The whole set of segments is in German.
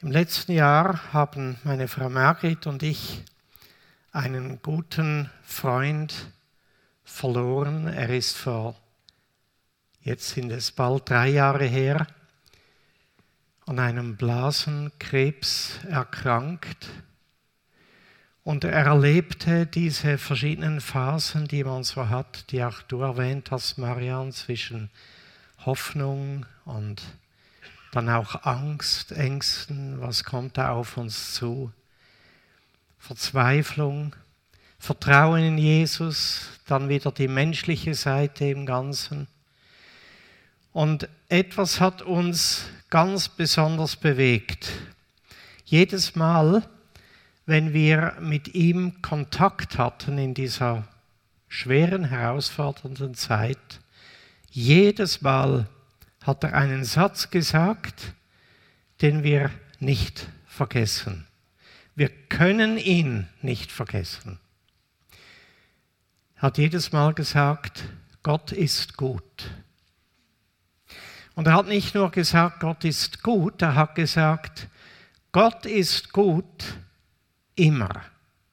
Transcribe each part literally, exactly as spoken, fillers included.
Im letzten Jahr haben meine Frau Margrit und ich einen guten Freund verloren. Er ist vor, jetzt sind es bald drei Jahre her, an einem Blasenkrebs erkrankt. Und er erlebte diese verschiedenen Phasen, die man so hat, die auch du erwähnt hast, Marian, zwischen Hoffnung und dann auch Angst, Ängsten, was kommt da auf uns zu? Verzweiflung, Vertrauen in Jesus, dann wieder die menschliche Seite im Ganzen. Und etwas hat uns ganz besonders bewegt. Jedes Mal, wenn wir mit ihm Kontakt hatten in dieser schweren, herausfordernden Zeit, jedes Mal hat er einen Satz gesagt, den wir nicht vergessen. Wir können ihn nicht vergessen. Er hat jedes Mal gesagt, Gott ist gut. Und er hat nicht nur gesagt, Gott ist gut, er hat gesagt, Gott ist gut immer.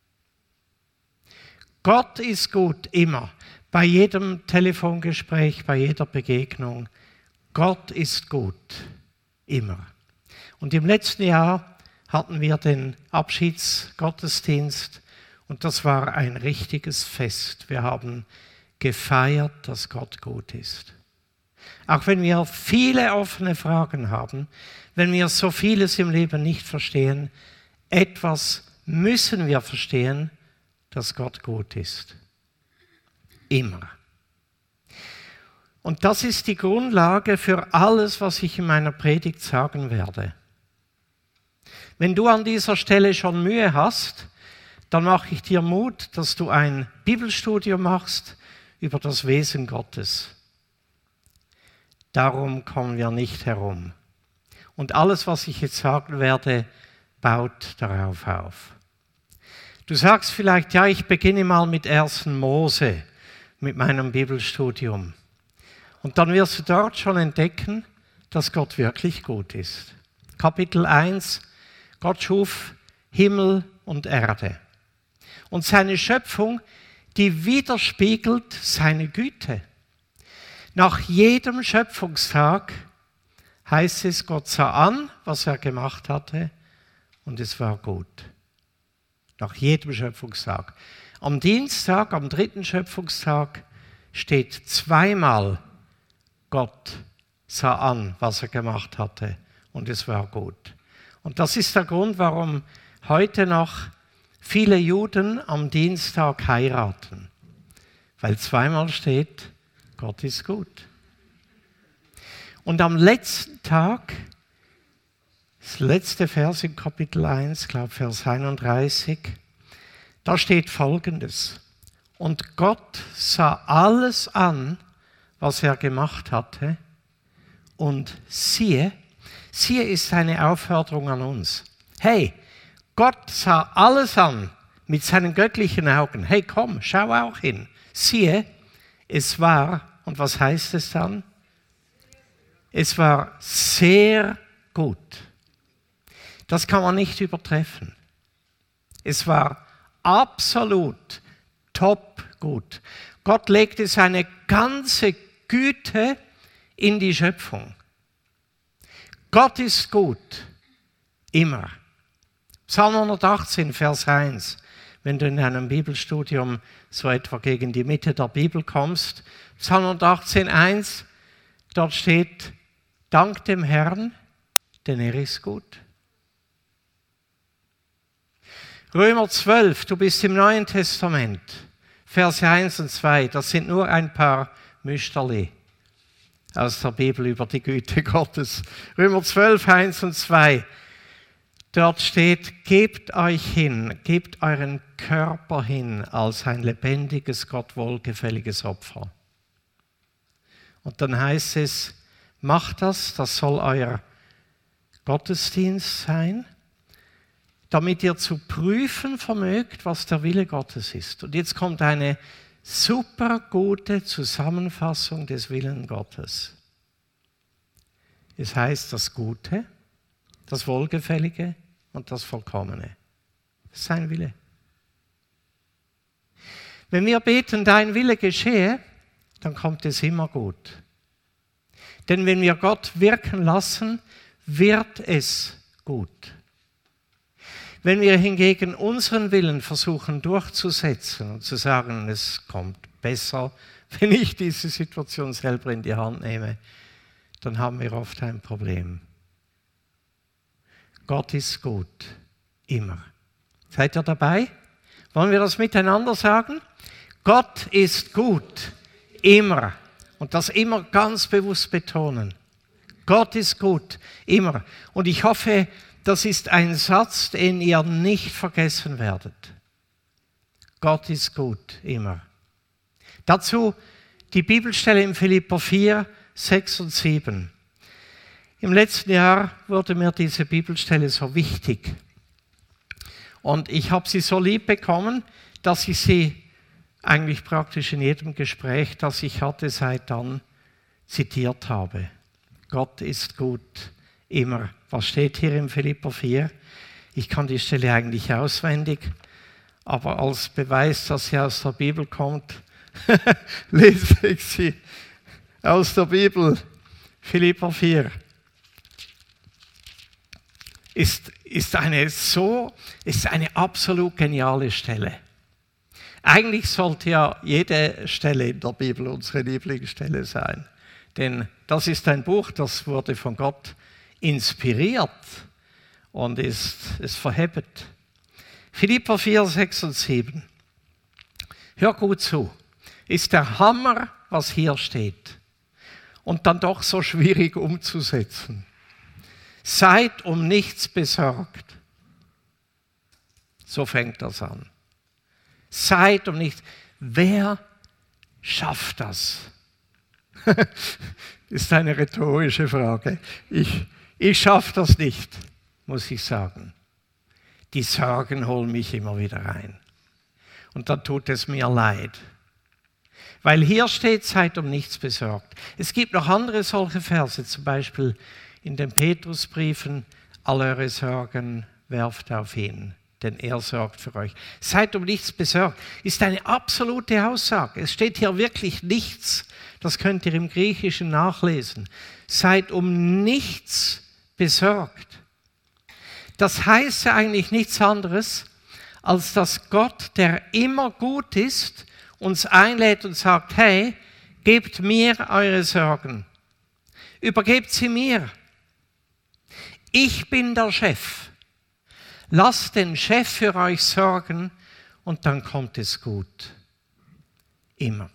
Gott ist gut immer. Bei jedem Telefongespräch, bei jeder Begegnung. Gott ist gut immer. Und im letzten Jahr hatten wir den Abschiedsgottesdienst und das war ein richtiges Fest. Wir haben gefeiert, dass Gott gut ist. Auch wenn wir viele offene Fragen haben, wenn wir so vieles im Leben nicht verstehen, etwas müssen wir verstehen, dass Gott gut ist. Immer. Und das ist die Grundlage für alles, was ich in meiner Predigt sagen werde. Wenn du an dieser Stelle schon Mühe hast, dann mache ich dir Mut, dass du ein Bibelstudium machst über das Wesen Gottes. Darum kommen wir nicht herum. Und alles, was ich jetzt sagen werde, baut darauf auf. Du sagst vielleicht, ja, ich beginne mal mit ersten Mose, mit meinem Bibelstudium. Und dann wirst du dort schon entdecken, dass Gott wirklich gut ist. Kapitel eins, Gott schuf Himmel und Erde. Und seine Schöpfung, die widerspiegelt seine Güte. Nach jedem Schöpfungstag heißt es, Gott sah an, was er gemacht hatte, und es war gut. Nach jedem Schöpfungstag. Am Dienstag, am dritten Schöpfungstag, steht zweimal, Gott sah an, was er gemacht hatte, und es war gut. Und das ist der Grund, warum heute noch viele Juden am Dienstag heiraten. Weil zweimal steht, Gott ist gut. Und am letzten Tag, das letzte Vers im Kapitel eins, ich glaube Vers einunddreißig, da steht Folgendes. Und Gott sah alles an, was er gemacht hatte, und siehe, siehe ist eine Aufforderung an uns. Hey, Gott sah alles an mit seinen göttlichen Augen. Hey, komm, schau auch hin. Siehe, es war, und was heißt es dann? Es war sehr gut. Das kann man nicht übertreffen. Es war absolut top gut. Gott legte seine ganze Güte in die Schöpfung. Gott ist gut, immer. Psalm hundertachtzehn, Vers eins, wenn du in einem Bibelstudium so etwa gegen die Mitte der Bibel kommst. Psalm hundertachtzehn, eins, dort steht, Dank dem Herrn, denn er ist gut. Römer zwölf, du bist im Neuen Testament, Vers eins und zwei, das sind nur ein paar Müsterli aus der Bibel über die Güte Gottes. Römer zwölf, eins und zwei, dort steht, gebt euch hin, gebt euren Körper hin als ein lebendiges, Gott wohlgefälliges Opfer. Und dann heißt es, macht das, das soll euer Gottesdienst sein, damit ihr zu prüfen vermögt, was der Wille Gottes ist. Und jetzt kommt eine super gute Zusammenfassung des Willens Gottes. Es heißt, das Gute, das Wohlgefällige und das Vollkommene. Das ist sein Wille. Wenn wir beten, dein Wille geschehe, dann kommt es immer gut. Denn wenn wir Gott wirken lassen, wird es gut. Wenn wir hingegen unseren Willen versuchen durchzusetzen und zu sagen, es kommt besser, wenn ich diese Situation selber in die Hand nehme, dann haben wir oft ein Problem. Gott ist gut, immer. Seid ihr dabei? Wollen wir das miteinander sagen? Gott ist gut, immer. Und das immer ganz bewusst betonen. Gott ist gut, immer. Und ich hoffe, das ist ein Satz, den ihr nicht vergessen werdet. Gott ist gut, immer. Dazu die Bibelstelle in Philipper vier, sechs und sieben. Im letzten Jahr wurde mir diese Bibelstelle so wichtig. Und ich habe sie so lieb bekommen, dass ich sie eigentlich praktisch in jedem Gespräch, das ich hatte, seit dann zitiert habe. Gott ist gut, immer. Was steht hier in Philipper vier? Ich kann die Stelle eigentlich auswendig, aber als Beweis, dass sie aus der Bibel kommt, lese ich sie aus der Bibel. Philipper vier. Ist, ist, eine so, ist eine absolut geniale Stelle. Eigentlich sollte ja jede Stelle in der Bibel unsere Lieblingsstelle sein. Denn das ist ein Buch, das wurde von Gott inspiriert und ist, ist verhebt. Philipper vier, sechs und sieben. Hör gut zu. Ist der Hammer, was hier steht. Und dann doch so schwierig umzusetzen. Seid um nichts besorgt. So fängt das an. Seid um nichts. Wer schafft das? Ist eine rhetorische Frage. Ich, ich schaffe das nicht, muss ich sagen. Die Sorgen holen mich immer wieder rein. Und dann tut es mir leid. Weil hier steht, seid um nichts besorgt. Es gibt noch andere solche Verse, zum Beispiel in den Petrusbriefen, all eure Sorgen werft auf ihn, denn er sorgt für euch. Seid um nichts besorgt, ist eine absolute Aussage. Es steht hier wirklich nichts, das könnt ihr im Griechischen nachlesen. Seid um nichts besorgt. Das heißt ja eigentlich nichts anderes, als dass Gott, der immer gut ist, uns einlädt und sagt, hey, gebt mir eure Sorgen. Übergebt sie mir. Ich bin der Chef. Lasst den Chef für euch sorgen und dann kommt es gut. Immer.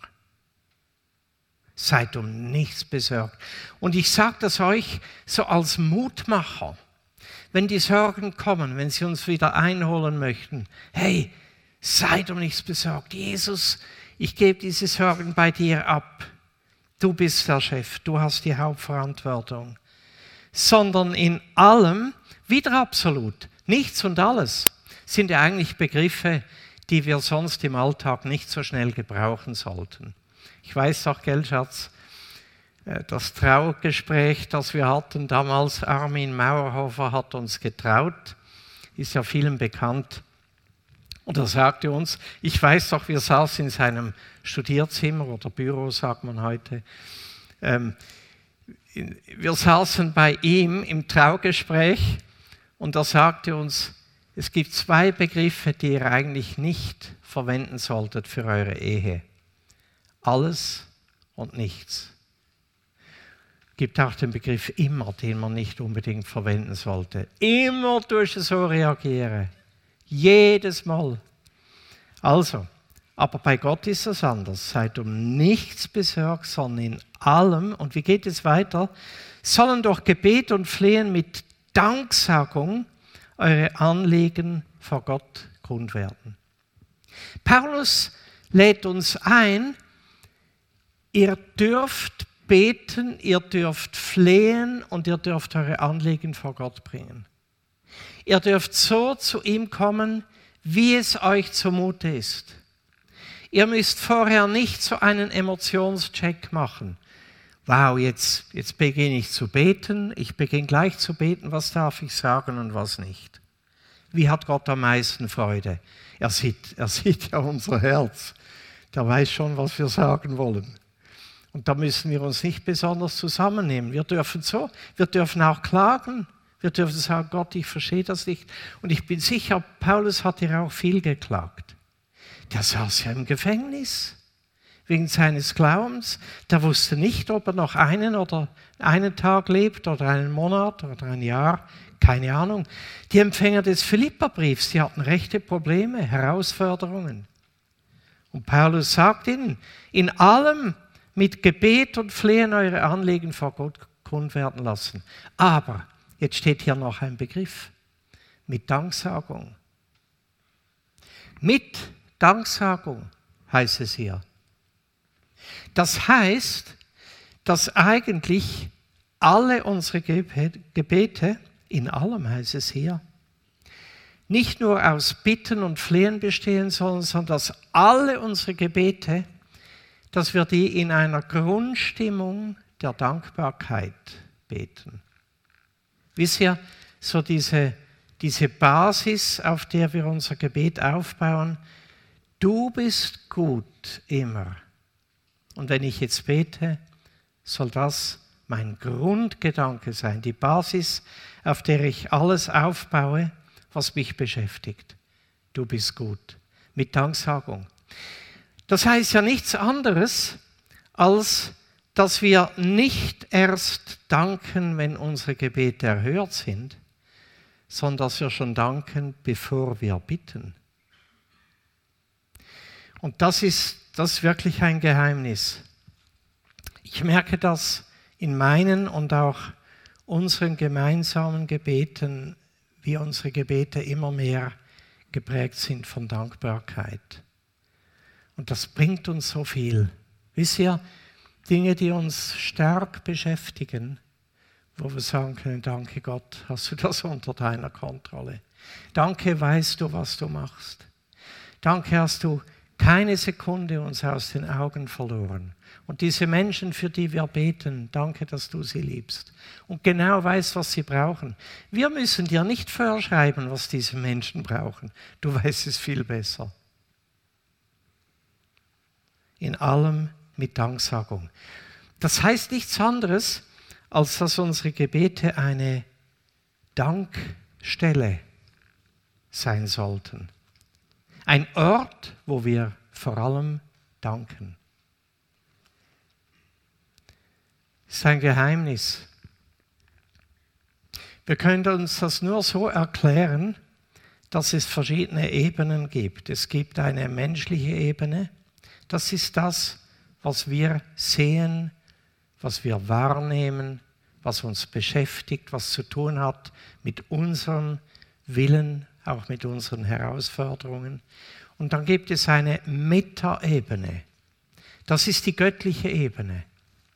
Seid um nichts besorgt. Und ich sage das euch so als Mutmacher. Wenn die Sorgen kommen, wenn sie uns wieder einholen möchten, hey, seid um nichts besorgt. Jesus, ich gebe diese Sorgen bei dir ab. Du bist der Chef, du hast die Hauptverantwortung. Sondern in allem, wieder absolut, nichts und alles, sind ja eigentlich Begriffe, die wir sonst im Alltag nicht so schnell gebrauchen sollten. Ich weiß doch, gell, Schatz, das Traugespräch, das wir hatten damals, Armin Mauerhofer hat uns getraut, ist ja vielen bekannt. Und er sagte uns, ich weiß doch, wir saßen in seinem Studierzimmer oder Büro, sagt man heute. Ähm, wir saßen bei ihm im Traugespräch und er sagte uns, es gibt zwei Begriffe, die ihr eigentlich nicht verwenden solltet für eure Ehe. Alles und nichts. Es gibt auch den Begriff immer, den man nicht unbedingt verwenden sollte. Immer durch so reagiere. Jedes Mal. Also, aber bei Gott ist es anders. Seid um nichts besorgt, sondern in allem, und wie geht es weiter, sollen durch Gebet und Flehen mit Danksagung eure Anliegen vor Gott kund werden. Paulus lädt uns ein, ihr dürft beten, ihr dürft flehen und ihr dürft eure Anliegen vor Gott bringen. Ihr dürft so zu ihm kommen, wie es euch zumute ist. Ihr müsst vorher nicht so einen Emotionscheck machen, wow, jetzt, jetzt beginne ich zu beten, ich beginne gleich zu beten, was darf ich sagen und was nicht. Wie hat Gott am meisten Freude? Er sieht, er sieht ja unser Herz. Der weiß schon, was wir sagen wollen. Und da müssen wir uns nicht besonders zusammennehmen. Wir dürfen so, wir dürfen auch klagen. Wir dürfen sagen, Gott, ich verstehe das nicht. Und ich bin sicher, Paulus hat ja auch viel geklagt. Der saß ja im Gefängnis wegen seines Glaubens. Der wusste nicht, ob er noch einen oder einen Tag lebt oder einen Monat oder ein Jahr. Keine Ahnung. Die Empfänger des Philipperbriefs, die hatten rechte Probleme, Herausforderungen. Und Paulus sagt ihnen, in allem mit Gebet und Flehen eure Anliegen vor Gott kund werden lassen. Aber, jetzt steht hier noch ein Begriff, mit Danksagung. Mit Danksagung heißt es hier. Das heißt, dass eigentlich alle unsere Gebete, in allem heißt es hier, nicht nur aus Bitten und Flehen bestehen sollen, sondern dass alle unsere Gebete, dass wir die in einer Grundstimmung der Dankbarkeit beten. Wisst ihr, so diese, diese Basis, auf der wir unser Gebet aufbauen, du bist gut immer. Und wenn ich jetzt bete, soll das mein Grundgedanke sein, die Basis, auf der ich alles aufbaue, was mich beschäftigt. Du bist gut. Mit Danksagung. Das heißt ja nichts anderes, als dass wir nicht erst danken, wenn unsere Gebete erhört sind, sondern dass wir schon danken, bevor wir bitten. Und das ist, das ist wirklich ein Geheimnis. Ich merke das in meinen und auch unseren gemeinsamen Gebeten, wie unsere Gebete immer mehr geprägt sind von Dankbarkeit. Und das bringt uns so viel. Wisst ihr, Dinge, die uns stark beschäftigen, wo wir sagen können, danke Gott, hast du das unter deiner Kontrolle. Danke, weißt du, was du machst. Danke, hast du keine Sekunde uns aus den Augen verloren. Und diese Menschen, für die wir beten, danke, dass du sie liebst. Und genau weißt, was sie brauchen. Wir müssen dir nicht vorschreiben, was diese Menschen brauchen. Du weißt es viel besser. In allem mit Danksagung. Das heißt nichts anderes, als dass unsere Gebete eine Dankstelle sein sollten. Ein Ort, wo wir vor allem danken. Das ist ein Geheimnis. Wir können uns das nur so erklären, dass es verschiedene Ebenen gibt. Es gibt eine menschliche Ebene. Das ist das, was wir sehen, was wir wahrnehmen, was uns beschäftigt, was zu tun hat mit unserem Willen, auch mit unseren Herausforderungen. Und dann gibt es eine Metaebene. Das ist die göttliche Ebene.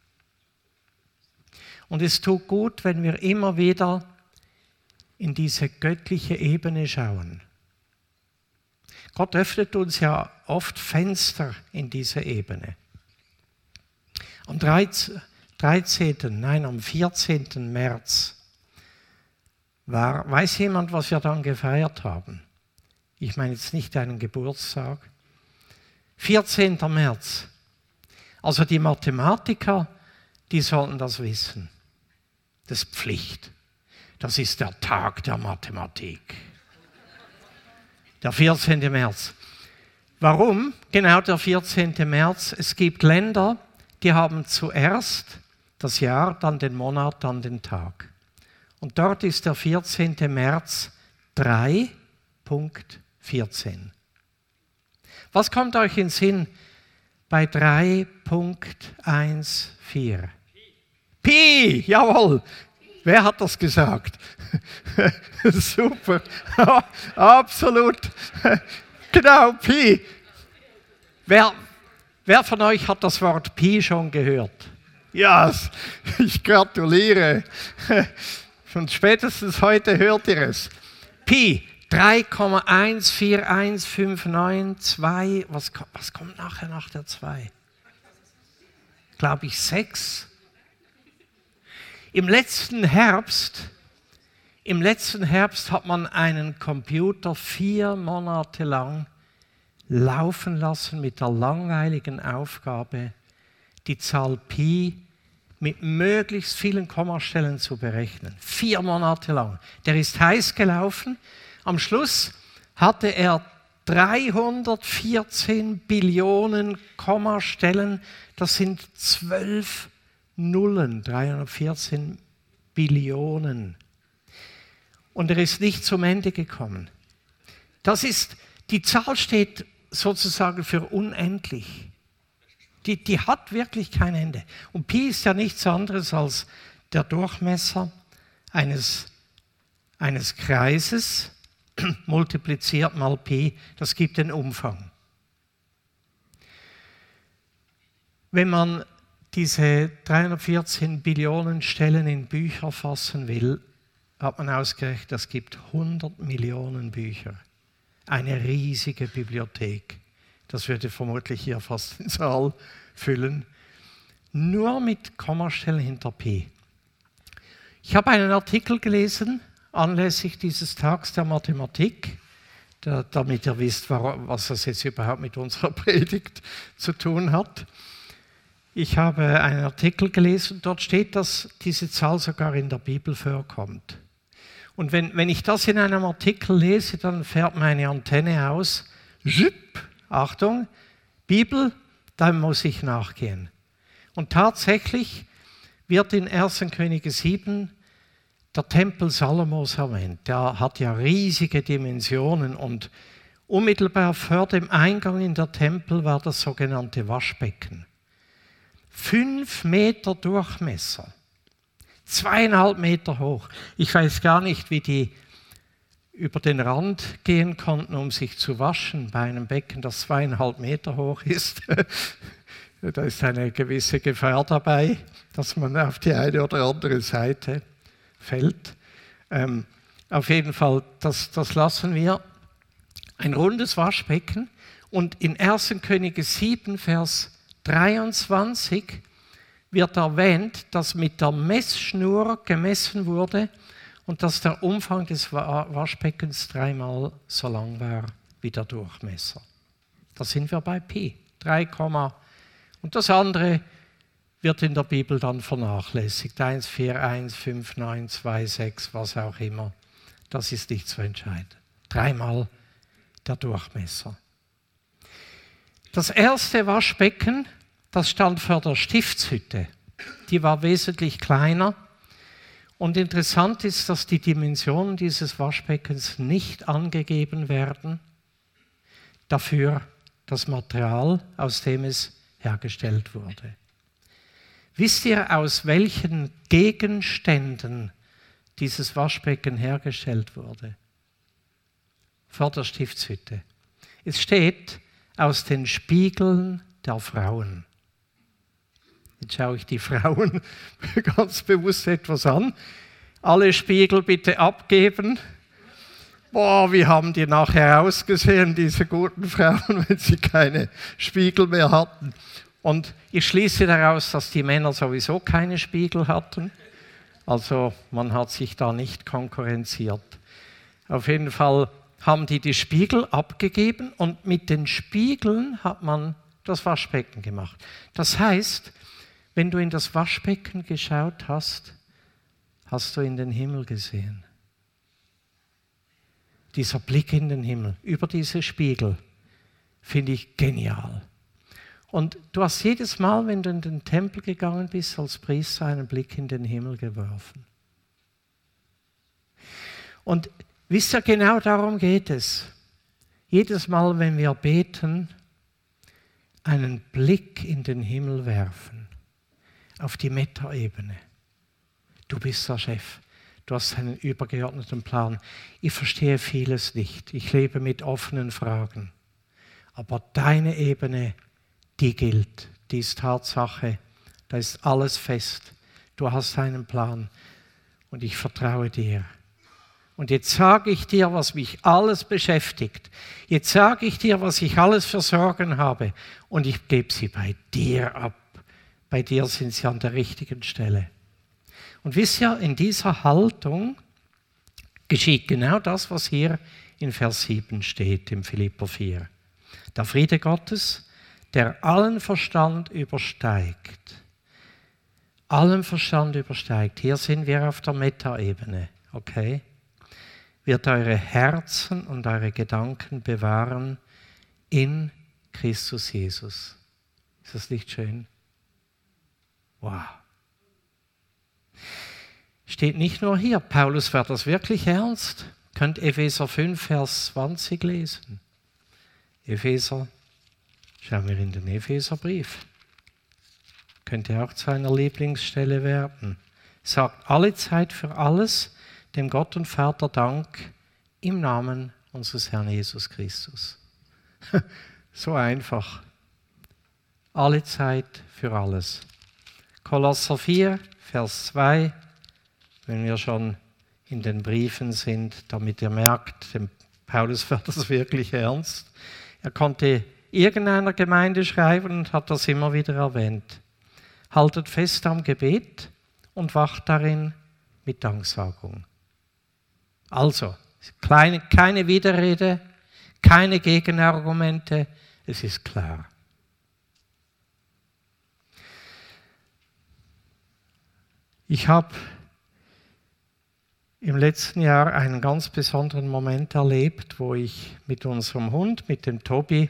Und es tut gut, wenn wir immer wieder in diese göttliche Ebene schauen. Gott öffnet uns ja oft Fenster in diese Ebene. Am dreizehnten, nein, am vierzehnten März war, weiß jemand, was wir dann gefeiert haben? Ich meine jetzt nicht einen Geburtstag. vierzehnten März. Also die Mathematiker, die sollten das wissen. Das ist Pflicht. Das ist der Tag der Mathematik. Der vierzehnten März. Warum? Genau der vierzehnten März. Es gibt Länder, die haben zuerst das Jahr, dann den Monat, dann den Tag. Und dort ist der vierzehnten März drei Punkt vierzehn. Was kommt euch in den Sinn bei drei Punkt vierzehn? Pi, jawohl. Wer hat das gesagt? Super, absolut. Genau, Pi. Wer, wer von euch hat das Wort Pi schon gehört? Ja, yes, ich gratuliere. Und spätestens heute hört ihr es. Pi, drei Komma eins vier eins fünf neun zwei. Was, was kommt nachher nach der zwei? Glaube ich sechs. Im letzten Herbst, im letzten Herbst hat man einen Computer vier Monate lang laufen lassen mit der langweiligen Aufgabe, die Zahl Pi mit möglichst vielen Kommastellen zu berechnen. Vier Monate lang. Der ist heiß gelaufen. Am Schluss hatte er dreihundertvierzehn Billionen Kommastellen. Das sind zwölf Nullen. dreihundertvierzehn Billionen. Und er ist nicht zum Ende gekommen. Das ist, die Zahl steht sozusagen für unendlich. Die, die hat wirklich kein Ende. Und Pi ist ja nichts anderes als der Durchmesser eines, eines Kreises, multipliziert mal Pi, das gibt den Umfang. Wenn man diese dreihundertvierzehn Billionen Stellen in Bücher fassen will, hat man ausgerechnet, es gibt hundert Millionen Bücher. Eine riesige Bibliothek. Das würde vermutlich hier fast den Saal füllen. Nur mit Kommastellen hinter Pi. Ich habe einen Artikel gelesen, anlässlich dieses Tags der Mathematik, da, damit ihr wisst, was das jetzt überhaupt mit unserer Predigt zu tun hat. Ich habe einen Artikel gelesen, dort steht, dass diese Zahl sogar in der Bibel vorkommt. Und wenn, wenn ich das in einem Artikel lese, dann fährt meine Antenne aus. Zip, Achtung, Bibel, da muss ich nachgehen. Und tatsächlich wird in erster Könige sieben der Tempel Salomos erwähnt. Der hat ja riesige Dimensionen und unmittelbar vor dem Eingang in den Tempel war das sogenannte Waschbecken. Fünf Meter Durchmesser, zweieinhalb Meter hoch. Ich weiß gar nicht, wie die über den Rand gehen konnten, um sich zu waschen bei einem Becken, das zweieinhalb Meter hoch ist. Da ist eine gewisse Gefahr dabei, dass man auf die eine oder andere Seite fällt. Ähm, auf jeden Fall, das, das lassen wir. Ein rundes Waschbecken. Und in erster Könige sieben, Vers dreiundzwanzig wird erwähnt, dass mit der Messschnur gemessen wurde und dass der Umfang des Waschbeckens dreimal so lang war wie der Durchmesser. Da sind wir bei Pi, drei, und das andere wird in der Bibel dann vernachlässigt. eins, vier, eins, fünf, neun, zwei, sechs, was auch immer. Das ist nicht so entscheidend. Dreimal der Durchmesser. Das erste Waschbecken, das stand vor der Stiftshütte. Die war wesentlich kleiner. Und interessant ist, dass die Dimensionen dieses Waschbeckens nicht angegeben werden. Dafür das Material, aus dem es hergestellt wurde. Wisst ihr, aus welchen Gegenständen dieses Waschbecken hergestellt wurde? Vor der Stiftshütte. Es steht aus den Spiegeln der Frauen. Jetzt schaue ich die Frauen ganz bewusst etwas an. Alle Spiegel bitte abgeben. Boah, wie haben die nachher ausgesehen, diese guten Frauen, wenn sie keine Spiegel mehr hatten. Und ich schließe daraus, dass die Männer sowieso keine Spiegel hatten. Also man hat sich da nicht konkurrenziert. Auf jeden Fall haben die die Spiegel abgegeben und mit den Spiegeln hat man das Waschbecken gemacht. Das heißt, wenn du in das Waschbecken geschaut hast, hast du in den Himmel gesehen. Dieser Blick in den Himmel, über diese Spiegel, finde ich genial. Und du hast jedes Mal, wenn du in den Tempel gegangen bist, als Priester einen Blick in den Himmel geworfen. Und wisst ihr, genau darum geht es. Jedes Mal, wenn wir beten, einen Blick in den Himmel werfen, auf die Metaebene. Du bist der Chef. Du hast einen übergeordneten Plan. Ich verstehe vieles nicht. Ich lebe mit offenen Fragen. Aber deine Ebene, die gilt. Die ist Tatsache. Da ist alles fest. Du hast einen Plan. Und ich vertraue dir. Und jetzt sage ich dir, was mich alles beschäftigt. Jetzt sage ich dir, was ich alles für Sorgen habe. Und ich gebe sie bei dir ab. Bei dir sind sie an der richtigen Stelle. Und wisst ihr, in dieser Haltung geschieht genau das, was hier in Vers sieben steht, im Philipper vier. Der Friede Gottes, der allen Verstand übersteigt. Allen Verstand übersteigt. Hier sind wir auf der Metaebene, okay? Wird eure Herzen und eure Gedanken bewahren in Christus Jesus. Ist das nicht schön? Wow. Steht nicht nur hier, Paulus wird das wirklich ernst. Könnt Epheser fünf, Vers zwanzig lesen. Epheser, schauen wir in den Epheserbrief. Könnte auch zu einer Lieblingsstelle werden. Sagt alle Zeit für alles dem Gott und Vater Dank im Namen unseres Herrn Jesus Christus. So einfach. Alle Zeit für alles. Kolosser vier, Vers zwei, wenn wir schon in den Briefen sind, damit ihr merkt, dem Paulus wird das wirklich ernst. Er konnte irgendeiner Gemeinde schreiben und hat das immer wieder erwähnt. Haltet fest am Gebet und wacht darin mit Danksagung. Also, kleine, keine Widerrede, keine Gegenargumente, es ist klar. Ich habe im letzten Jahr einen ganz besonderen Moment erlebt, wo ich mit unserem Hund, mit dem Tobi,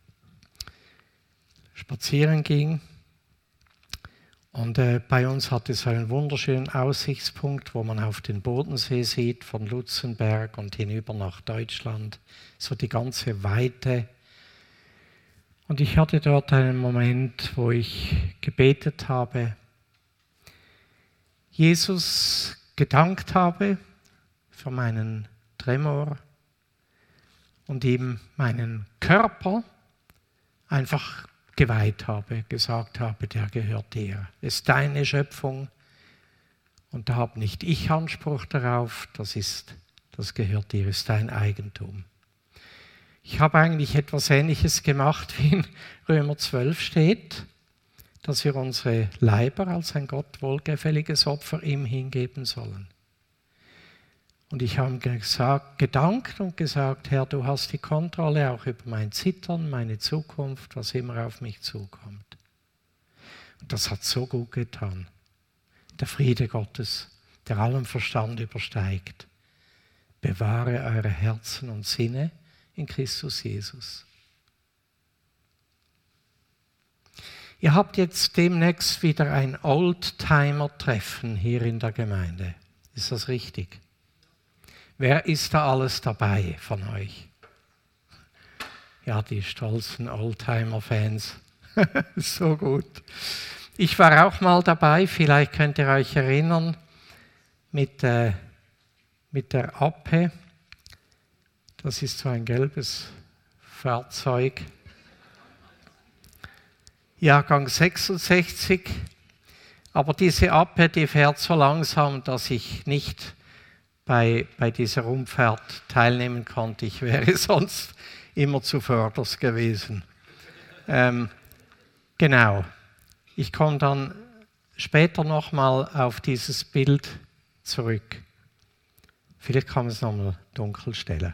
spazieren ging. Und äh, bei uns hat es einen wunderschönen Aussichtspunkt, wo man auf den Bodensee sieht, von Lutzenberg und hinüber nach Deutschland, so die ganze Weite. Und ich hatte dort einen Moment, wo ich gebetet habe, Jesus gedankt habe für meinen Tremor und ihm meinen Körper einfach geweiht habe, gesagt habe, der gehört dir. Es ist deine Schöpfung und da habe nicht ich Anspruch darauf, das ist, das gehört dir, ist dein Eigentum. Ich habe eigentlich etwas Ähnliches gemacht, wie in Römer zwölf steht, dass wir unsere Leiber als ein Gott wohlgefälliges Opfer ihm hingeben sollen. Und ich habe gesagt, gedankt und gesagt, Herr, du hast die Kontrolle auch über mein Zittern, meine Zukunft, was immer auf mich zukommt. Und das hat so gut getan. Der Friede Gottes, der allen Verstand übersteigt, bewahre eure Herzen und Sinne in Christus Jesus. Ihr habt jetzt demnächst wieder ein Oldtimer-Treffen hier in der Gemeinde. Ist das richtig? Wer ist da alles dabei von euch? Ja, die stolzen Oldtimer-Fans. So gut. Ich war auch mal dabei, vielleicht könnt ihr euch erinnern, mit, äh, mit der Appe. Das ist so ein gelbes Fahrzeug. Jahrgang sechsundsechzig, aber diese Appe, die fährt so langsam, dass ich nicht bei, bei dieser Rundfahrt teilnehmen konnte. Ich wäre sonst immer zuvörderst gewesen. Ähm, genau, ich komme dann später nochmal auf dieses Bild zurück. Vielleicht kann man es nochmal dunkel stellen.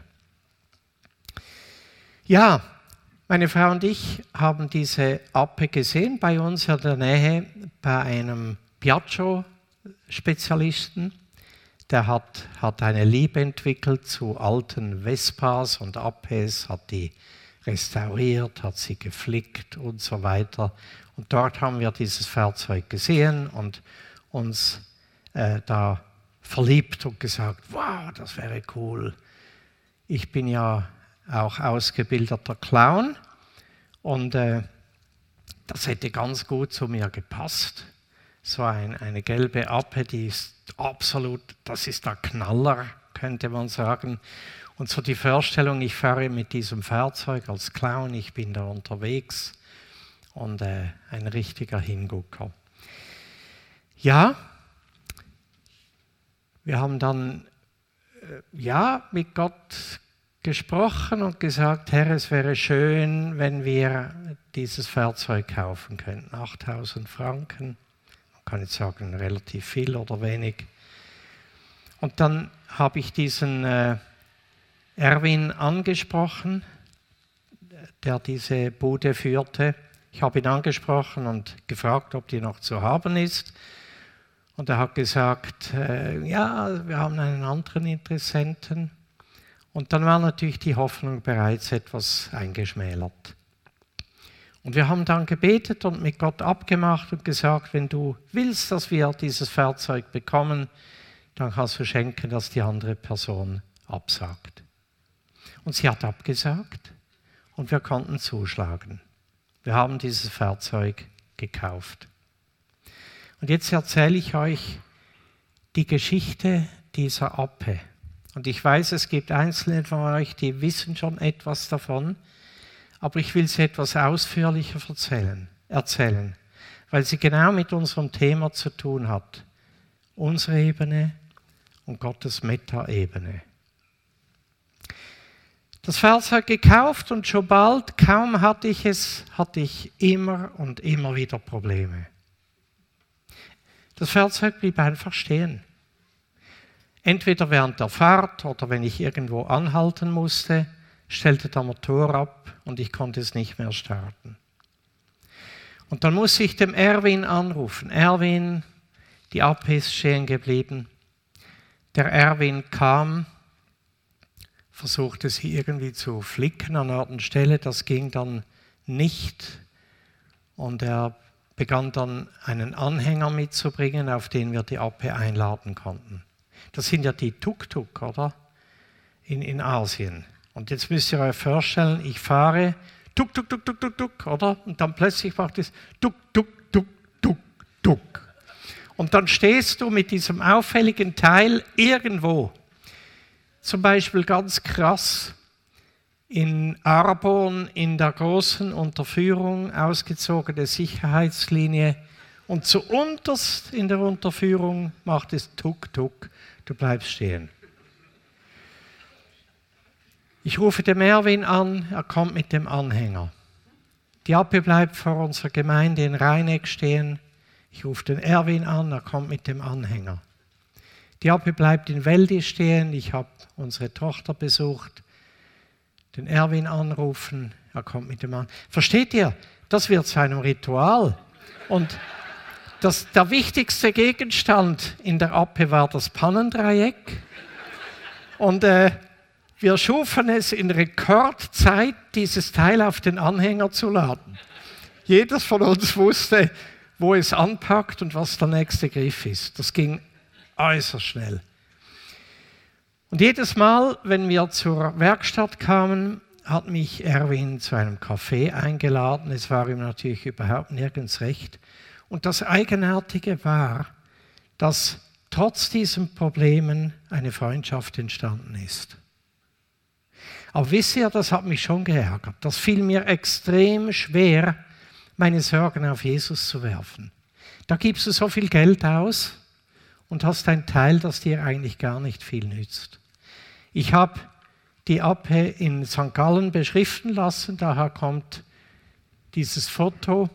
Ja, meine Frau und ich haben diese Appe gesehen bei uns in der Nähe bei einem Piaggio-Spezialisten. Der hat, hat eine Liebe entwickelt zu alten Vespas und Appes, hat die restauriert, hat sie geflickt und so weiter. Und dort haben wir dieses Fahrzeug gesehen und uns äh, da verliebt und gesagt, wow, das wäre cool. Ich bin ja auch ausgebildeter Clown und äh, das hätte ganz gut zu mir gepasst. So ein, eine gelbe Appe, die ist absolut, das ist der Knaller, könnte man sagen. Und so die Vorstellung, ich fahre mit diesem Fahrzeug als Clown, ich bin da unterwegs und äh, ein richtiger Hingucker. Ja, wir haben dann äh, ja mit Gott gesprochen und gesagt, Herr, es wäre schön, wenn wir dieses Fahrzeug kaufen könnten. achttausend Franken. Man kann nicht sagen, relativ viel oder wenig. Und dann habe ich diesen äh, Erwin angesprochen, der diese Bude führte. Ich habe ihn angesprochen und gefragt, ob die noch zu haben ist. Und er hat gesagt, äh, ja, wir haben einen anderen Interessenten. Und dann war natürlich die Hoffnung bereits etwas eingeschmälert. Und wir haben dann gebetet und mit Gott abgemacht und gesagt, wenn du willst, dass wir dieses Fahrzeug bekommen, dann kannst du schenken, dass die andere Person absagt. Und sie hat abgesagt und wir konnten zuschlagen. Wir haben dieses Fahrzeug gekauft. Und jetzt erzähle ich euch die Geschichte dieser Appe. Und ich weiß, es gibt Einzelne von euch, die wissen schon etwas davon, aber ich will sie etwas ausführlicher erzählen, erzählen, weil sie genau mit unserem Thema zu tun hat. Unsere Ebene und Gottes Meta-Ebene. Das Fahrzeug gekauft und schon bald, kaum hatte ich es, hatte ich immer und immer wieder Probleme. Das Fahrzeug blieb einfach stehen. Entweder während der Fahrt oder wenn ich irgendwo anhalten musste, stellte der Motor ab und ich konnte es nicht mehr starten. Und dann musste ich dem Erwin anrufen. Erwin, die Appe ist stehen geblieben. Der Erwin kam, versuchte sie irgendwie zu flicken an einer Art Stelle, das ging dann nicht. Und er begann dann einen Anhänger mitzubringen, auf den wir die Appe einladen konnten. Das sind ja die Tuk-Tuk, oder? In, in Asien. Und jetzt müsst ihr euch vorstellen, ich fahre Tuk, Tuk, Tuk, Tuk, Tuk, Tuk, oder? Und dann plötzlich macht es Tuk, Tuk, Tuk, Tuk, Tuk. Und dann stehst du mit diesem auffälligen Teil irgendwo. Zum Beispiel ganz krass in Arbon in der großen Unterführung, ausgezogene Sicherheitslinie. Und zuunterst in der Unterführung macht es Tuk, Tuk, du bleibst stehen. Ich rufe den Erwin an, er kommt mit dem Anhänger. Die Appe bleibt vor unserer Gemeinde in Rheineck stehen. Ich rufe den Erwin an, er kommt mit dem Anhänger. Die Appe bleibt in Weldi stehen, ich habe unsere Tochter besucht. Den Erwin anrufen, er kommt mit dem Anhänger. Versteht ihr? Das wird zu einem Ritual. Und das, der wichtigste Gegenstand in der Appe war das Pannendreieck. Und äh, wir schufen es in Rekordzeit, dieses Teil auf den Anhänger zu laden. Jedes von uns wusste, wo es anpackt und was der nächste Griff ist. Das ging äußerst schnell. Und jedes Mal, wenn wir zur Werkstatt kamen, hat mich Erwin zu einem Café eingeladen. Es war ihm natürlich überhaupt nirgends recht. Und das Eigenartige war, dass trotz diesen Problemen eine Freundschaft entstanden ist. Aber wisst ihr, das hat mich schon geärgert. Das fiel mir extrem schwer, meine Sorgen auf Jesus zu werfen. Da gibst du so viel Geld aus und hast ein Teil, das dir eigentlich gar nicht viel nützt. Ich habe die Appe in Sankt Gallen beschriften lassen, daher kommt dieses Foto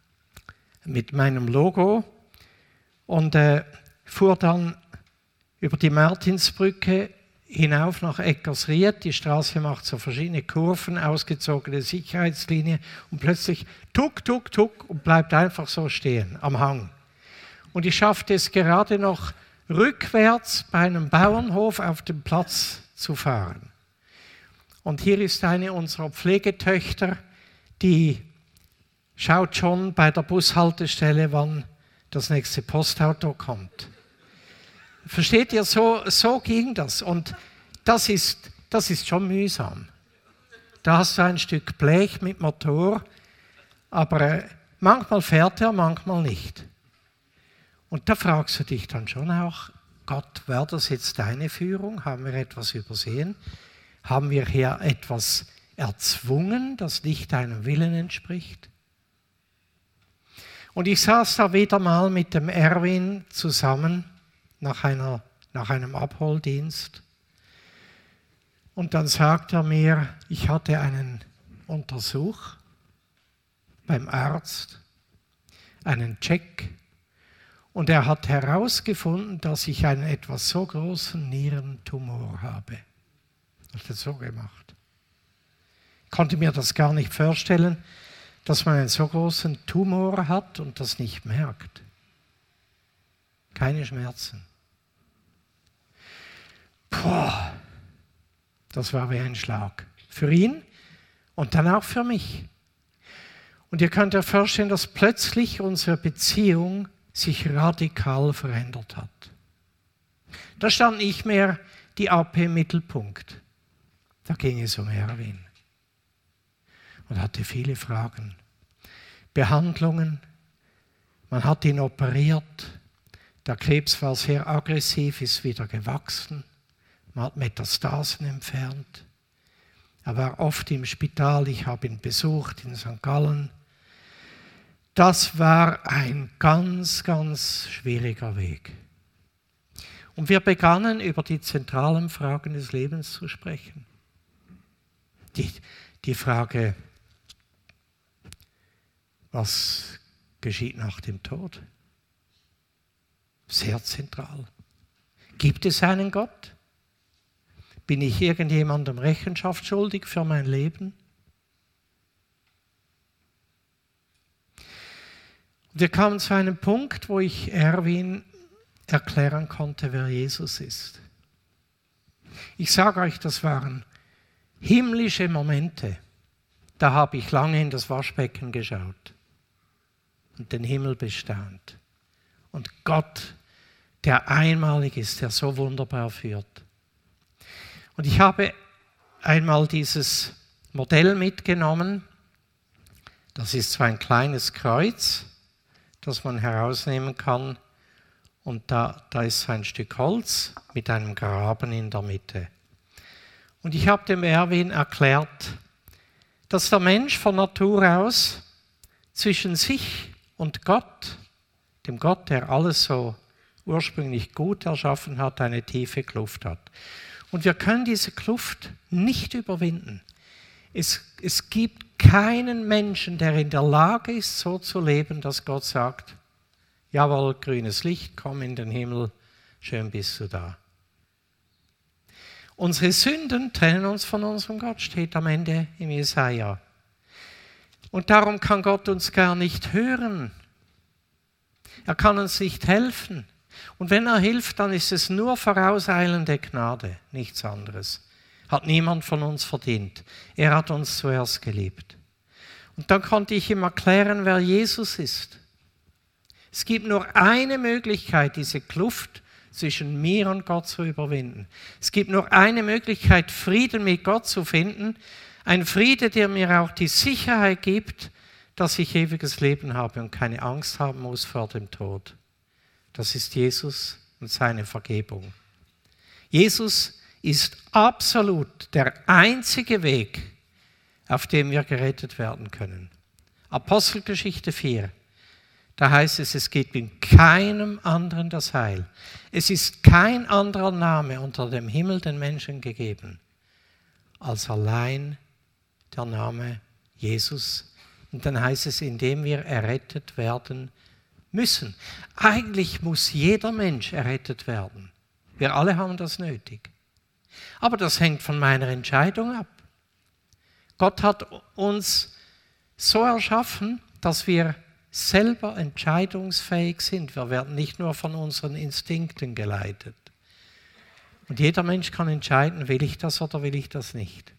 mit meinem Logo und äh, fuhr dann über die Martinsbrücke hinauf nach Eckersried. Die Straße macht so verschiedene Kurven, ausgezogene Sicherheitslinie und plötzlich tuk, tuk, tuk und bleibt einfach so stehen am Hang. Und ich schaffte es gerade noch rückwärts bei einem Bauernhof auf den Platz zu fahren. Und hier ist eine unserer Pflegetöchter, die schaut schon bei der Bushaltestelle, wann das nächste Postauto kommt. Versteht ihr, so, so ging das. Und das ist, das ist schon mühsam. Da hast du ein Stück Blech mit Motor, aber äh, manchmal fährt er, manchmal nicht. Und da fragst du dich dann schon auch, Gott, wäre das jetzt deine Führung? Haben wir etwas übersehen? Haben wir hier etwas erzwungen, das nicht deinem Willen entspricht? Und ich saß da wieder mal mit dem Erwin zusammen nach, einer, nach einem Abholdienst. Und dann sagt er mir, ich hatte einen Untersuch beim Arzt, einen Check. Und er hat herausgefunden, dass ich einen etwas so großen Nierentumor habe. Er hat das so gemacht. Ich konnte mir das gar nicht vorstellen, dass man einen so großen Tumor hat und das nicht merkt. Keine Schmerzen. Boah, das war wie ein Schlag. Für ihn und dann auch für mich. Und ihr könnt euch vorstellen, dass plötzlich unsere Beziehung sich radikal verändert hat. Da stand nicht mehr die A P im Mittelpunkt. Da ging es um Erwin. Und hatte viele Fragen. Behandlungen. Man hat ihn operiert. Der Krebs war sehr aggressiv, ist wieder gewachsen. Man hat Metastasen entfernt. Er war oft im Spital. Ich habe ihn besucht in Sankt Gallen. Das war ein ganz, ganz schwieriger Weg. Und wir begannen, über die zentralen Fragen des Lebens zu sprechen. Die, die Frage, was geschieht nach dem Tod? Sehr zentral. Gibt es einen Gott? Bin ich irgendjemandem Rechenschaft schuldig für mein Leben? Wir kamen zu einem Punkt, wo ich Erwin erklären konnte, wer Jesus ist. Ich sage euch, das waren himmlische Momente. Da habe ich lange in das Waschbecken geschaut und den Himmel bestaunt. Und Gott, der einmalig ist, der so wunderbar führt. Und ich habe einmal dieses Modell mitgenommen. Das ist so ein kleines Kreuz, das man herausnehmen kann. Und da, da ist so ein Stück Holz mit einem Graben in der Mitte. Und ich habe dem Erwin erklärt, dass der Mensch von Natur aus zwischen sich und Gott, dem Gott, der alles so ursprünglich gut erschaffen hat, eine tiefe Kluft hat. Und wir können diese Kluft nicht überwinden. Es, es gibt keinen Menschen, der in der Lage ist, so zu leben, dass Gott sagt, jawohl, grünes Licht, komm in den Himmel, schön bist du da. Unsere Sünden trennen uns von unserem Gott, steht am Ende im Jesaja. Und darum kann Gott uns gar nicht hören. Er kann uns nicht helfen. Und wenn er hilft, dann ist es nur vorauseilende Gnade, nichts anderes. Hat niemand von uns verdient. Er hat uns zuerst geliebt. Und dann konnte ich ihm erklären, wer Jesus ist. Es gibt nur eine Möglichkeit, diese Kluft zwischen mir und Gott zu überwinden. Es gibt nur eine Möglichkeit, Frieden mit Gott zu finden. Ein Friede, der mir auch die Sicherheit gibt, dass ich ewiges Leben habe und keine Angst haben muss vor dem Tod. Das ist Jesus und seine Vergebung. Jesus ist absolut der einzige Weg, auf dem wir gerettet werden können. Apostelgeschichte vier. Da heißt es, es gibt in keinem anderen das Heil. Es ist kein anderer Name unter dem Himmel den Menschen gegeben, als allein der Name Jesus. Und dann heißt es, indem wir errettet werden müssen. Eigentlich muss jeder Mensch errettet werden. Wir alle haben das nötig. Aber das hängt von meiner Entscheidung ab. Gott hat uns so erschaffen, dass wir selber entscheidungsfähig sind. Wir werden nicht nur von unseren Instinkten geleitet. Und jeder Mensch kann entscheiden, will ich das oder will ich das nicht.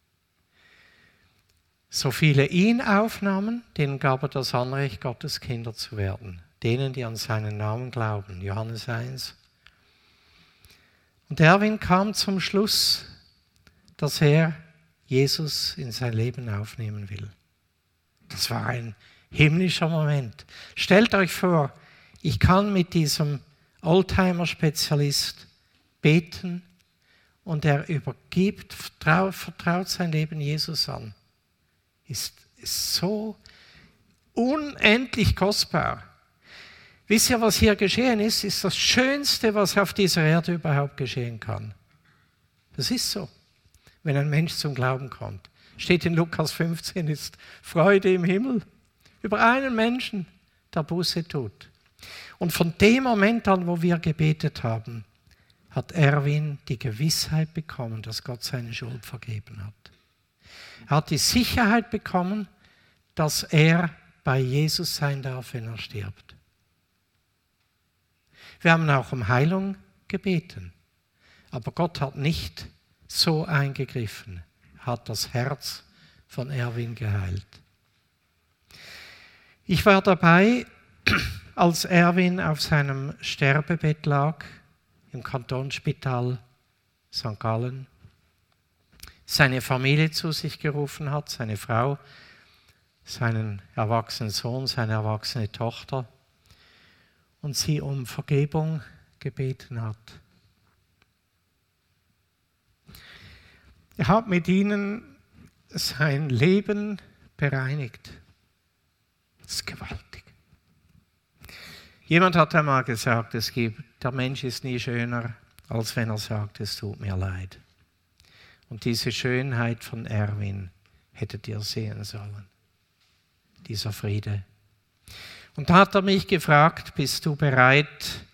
So viele ihn aufnahmen, denen gab er das Anrecht, Gottes Kinder zu werden. Denen, die an seinen Namen glauben. Johannes eins. Und Erwin kam zum Schluss, dass er Jesus in sein Leben aufnehmen will. Das war ein himmlischer Moment. Stellt euch vor, ich kann mit diesem Oldtimer-Spezialist beten und er übergibt, vertraut, vertraut sein Leben Jesus an. Ist, ist so unendlich kostbar. Wisst ihr, was hier geschehen ist? Ist das Schönste, was auf dieser Erde überhaupt geschehen kann. Das ist so, wenn ein Mensch zum Glauben kommt. Steht in Lukas fünfzehn, ist Freude im Himmel über einen Menschen, der Buße tut. Und von dem Moment an, wo wir gebetet haben, hat Erwin die Gewissheit bekommen, dass Gott seine Schuld vergeben hat. Er hat die Sicherheit bekommen, dass er bei Jesus sein darf, wenn er stirbt. Wir haben auch um Heilung gebeten, aber Gott hat nicht so eingegriffen, hat das Herz von Erwin geheilt. Ich war dabei, als Erwin auf seinem Sterbebett lag, im Kantonsspital Sankt Gallen, seine Familie zu sich gerufen hat, seine Frau, seinen erwachsenen Sohn, seine erwachsene Tochter, und sie um Vergebung gebeten hat. Er hat mit ihnen sein Leben bereinigt. Das ist gewaltig. Jemand hat einmal gesagt, es gibt, der Mensch ist nie schöner, als wenn er sagt, es tut mir leid. Und diese Schönheit von Erwin hättet ihr sehen sollen. Dieser Friede. Und da hat er mich gefragt, bist du bereit,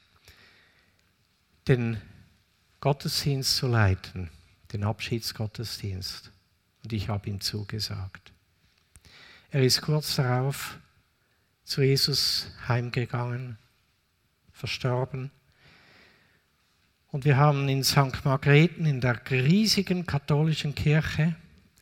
den Gottesdienst zu leiten, den Abschiedsgottesdienst? Und ich habe ihm zugesagt. Er ist kurz darauf zu Jesus heimgegangen, verstorben. Und wir haben in Sankt Margrethen, in der riesigen katholischen Kirche,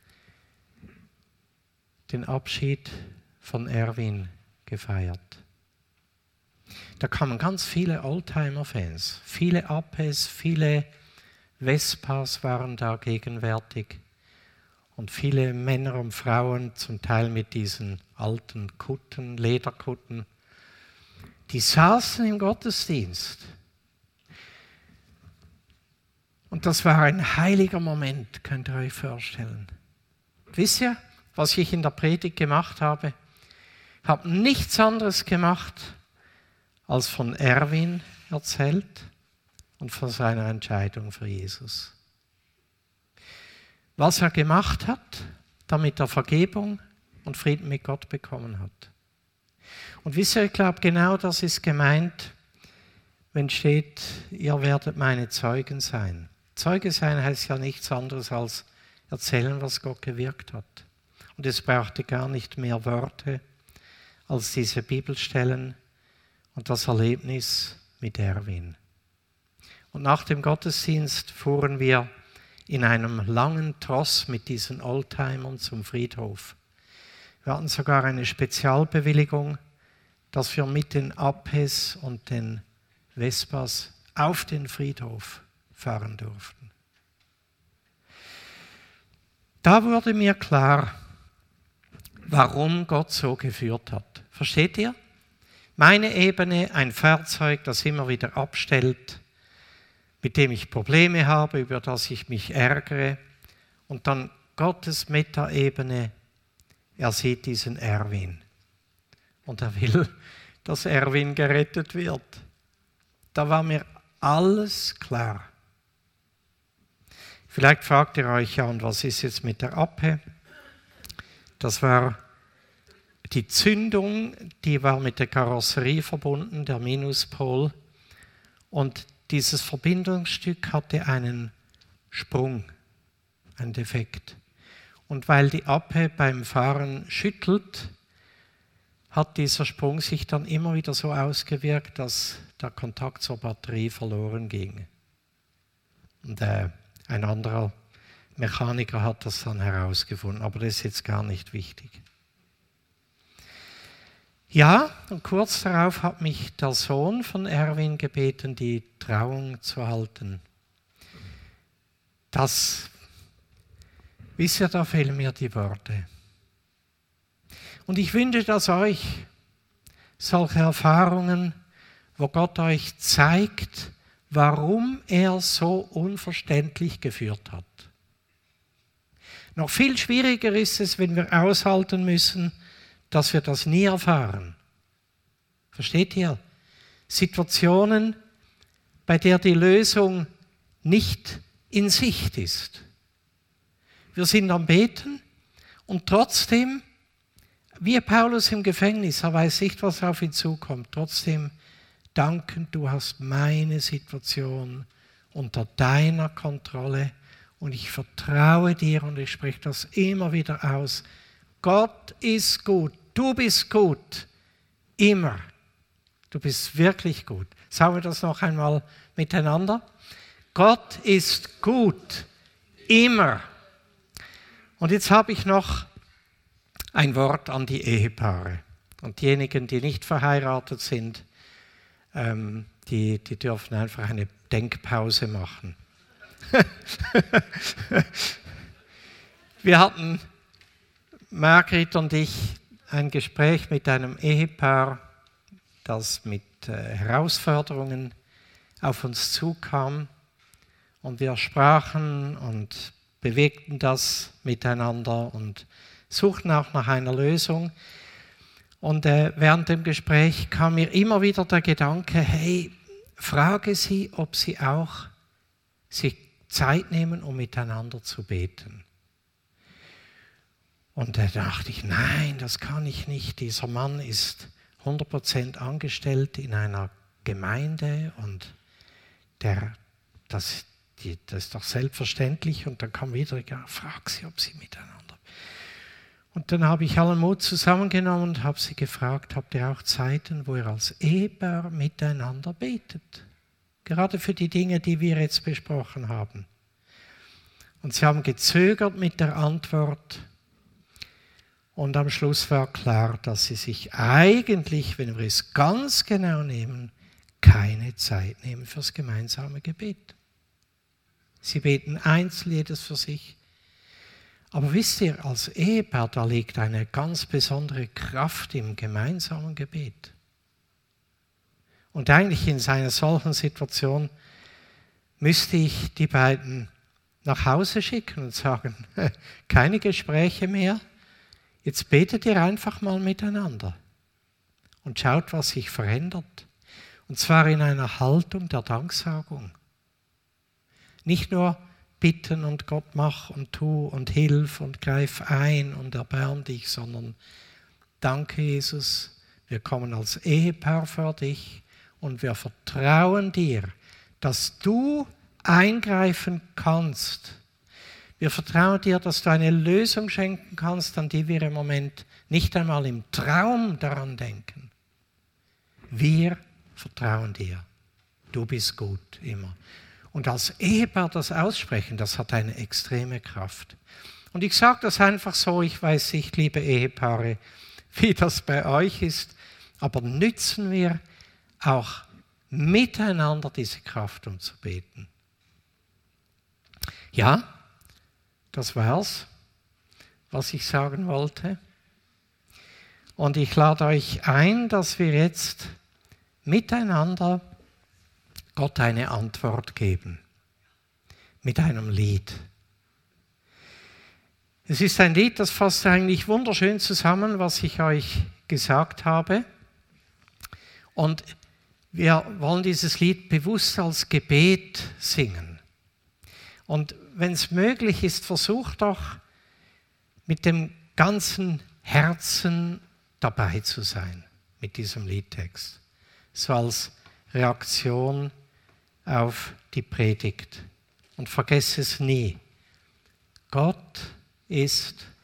den Abschied von Erwin gefeiert. Da kamen ganz viele Oldtimer-Fans, viele Apes, viele Vespas waren da gegenwärtig und viele Männer und Frauen, zum Teil mit diesen alten Kutten, Lederkutten, die saßen im Gottesdienst. Und das war ein heiliger Moment, könnt ihr euch vorstellen. Wisst ihr, was ich in der Predigt gemacht habe? Ich habe nichts anderes gemacht, als von Erwin erzählt und von seiner Entscheidung für Jesus. Was er gemacht hat, damit er Vergebung und Frieden mit Gott bekommen hat. Und wisst ihr, ich glaube, genau das ist gemeint, wenn steht, ihr werdet meine Zeugen sein. Zeuge sein heißt ja nichts anderes als erzählen, was Gott gewirkt hat. Und es brauchte gar nicht mehr Worte als diese Bibelstellen und das Erlebnis mit Erwin. Und nach dem Gottesdienst fuhren wir in einem langen Tross mit diesen Oldtimern zum Friedhof. Wir hatten sogar eine Spezialbewilligung, dass wir mit den Apes und den Vespas auf den Friedhof fahren durften. Da wurde mir klar, warum Gott so geführt hat. Versteht ihr? Meine Ebene, ein Fahrzeug, das immer wieder abstellt, mit dem ich Probleme habe, über das ich mich ärgere. Und dann Gottes Metaebene, er sieht diesen Erwin. Und er will, dass Erwin gerettet wird. Da war mir alles klar. Vielleicht fragt ihr euch ja, und was ist jetzt mit der Ape? Das war die Zündung, die war mit der Karosserie verbunden, der Minuspol. Und dieses Verbindungsstück hatte einen Sprung, einen Defekt. Und weil die Ape beim Fahren schüttelt, hat dieser Sprung sich dann immer wieder so ausgewirkt, dass der Kontakt zur Batterie verloren ging. Und äh, ein anderer Mechaniker hat das dann herausgefunden, aber das ist jetzt gar nicht wichtig. Ja, und kurz darauf hat mich der Sohn von Erwin gebeten, die Trauung zu halten. Das, wisst ihr, da fehlen mir die Worte. Und ich wünsche das euch, solche Erfahrungen, wo Gott euch zeigt, warum er so unverständlich geführt hat. Noch viel schwieriger ist es, wenn wir aushalten müssen, dass wir das nie erfahren. Versteht ihr? Situationen, bei der die Lösung nicht in Sicht ist. Wir sind am Beten und trotzdem, wie Paulus im Gefängnis, er weiß nicht, was auf ihn zukommt, trotzdem danken, du hast meine Situation unter deiner Kontrolle und ich vertraue dir und ich spreche das immer wieder aus. Gott ist gut, du bist gut, immer. Du bist wirklich gut. Sagen wir das noch einmal miteinander. Gott ist gut, immer. Und jetzt habe ich noch ein Wort an die Ehepaare. Und diejenigen, die nicht verheiratet sind, ähm, die, die dürfen einfach eine Denkpause machen. Wir hatten, Margrit und ich, ein Gespräch mit einem Ehepaar, das mit äh, Herausforderungen auf uns zukam. Und wir sprachen und bewegten das miteinander und suchten auch nach einer Lösung. Und äh, während dem Gespräch kam mir immer wieder der Gedanke, hey, frage sie, ob sie auch sich Zeit nehmen, um miteinander zu beten. Und da dachte ich, nein, das kann ich nicht. Dieser Mann ist hundert Prozent angestellt in einer Gemeinde und der, das, die, das ist doch selbstverständlich. Und dann kam wieder, ja, frag sie, ob sie miteinander. Und dann habe ich allen Mut zusammengenommen und habe sie gefragt, habt ihr auch Zeiten, wo ihr als Ehepaar miteinander betet? Gerade für die Dinge, die wir jetzt besprochen haben. Und sie haben gezögert mit der Antwort. Und am Schluss war klar, dass sie sich eigentlich, wenn wir es ganz genau nehmen, keine Zeit nehmen fürs gemeinsame Gebet. Sie beten einzeln, jedes für sich. Aber wisst ihr, als Ehepaar, da liegt eine ganz besondere Kraft im gemeinsamen Gebet. Und eigentlich in einer solchen Situation müsste ich die beiden nach Hause schicken und sagen, keine Gespräche mehr, jetzt betet ihr einfach mal miteinander und schaut, was sich verändert. Und zwar in einer Haltung der Danksagung. Nicht nur bitten und Gott mach und tu und hilf und greif ein und erbarm dich, sondern danke Jesus, wir kommen als Ehepaar vor dich und wir vertrauen dir, dass du eingreifen kannst. Wir vertrauen dir, dass du eine Lösung schenken kannst, an die wir im Moment nicht einmal im Traum daran denken. Wir vertrauen dir. Du bist gut immer. Und als Ehepaar das aussprechen, das hat eine extreme Kraft. Und ich sage das einfach so, ich weiß nicht, liebe Ehepaare, wie das bei euch ist, aber nützen wir auch miteinander diese Kraft, um zu beten. Ja, das war's, was ich sagen wollte. Und ich lade euch ein, dass wir jetzt miteinander Gott eine Antwort geben. Mit einem Lied. Es ist ein Lied, das fasst eigentlich wunderschön zusammen, was ich euch gesagt habe. Und wir wollen dieses Lied bewusst als Gebet singen. Und wenn es möglich ist, versucht doch mit dem ganzen Herzen dabei zu sein, mit diesem Liedtext. So als Reaktion auf die Predigt. Und vergesse es nie. Gott ist